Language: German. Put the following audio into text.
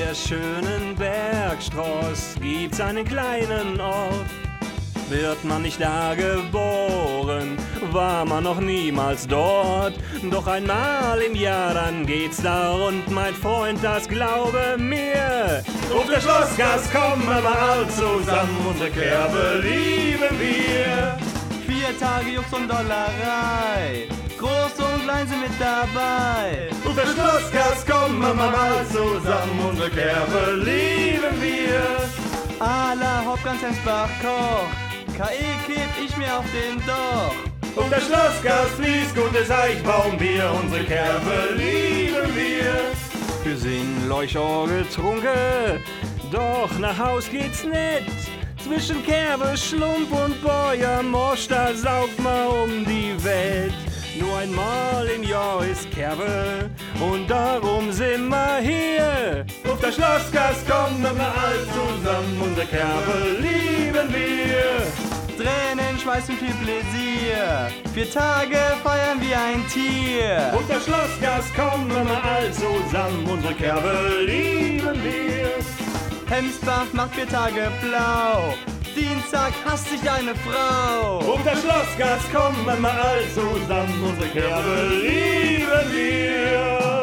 der schönen Bergstraße gibt's einen kleinen Ort. Wird man nicht da geboren, war man noch niemals dort. Doch einmal im Jahr, dann geht's da rund, mein Freund, das glaube mir. Auf der Schlossgasse kommen wir all zusammen, unsere Kerbe lieben wir. 4 Tage Jux und Dollerei, groß und klein sind mit dabei. Auf der Schlossgasse kommen wir all zusammen, unsere Kerbe lieben wir. Ala Hopp ganz Hemsbach Koch, KE kipp ich mir auf den Doch. Auf der Schlossgasse fließt gutes Eichbaumbier, unsere Kerbe lieben wir. Wir sind Leuchor getrunken, doch nach Haus geht's nicht. Zwischen Kerbe, Schlump und Bäuermosch, da saugt man um die Welt. Nur einmal im Jahr ist Kerbe und darum sind wir hier. Auf der Schlossgasse kommen wir all zusammen, unsere Kerbe lieben wir. Tränen schmeißen viel Pläsier, 4 Tage feiern wie ein Tier. Auf der Schlossgasse kommen wir all zusammen, unsere Kerbe lieben wir. Hemsbach macht 4 Tage blau, Dienstag hasst sich eine Frau. Auf der Schlossgasse kommen wir all zusammen, unsere Kerbe lieben wir.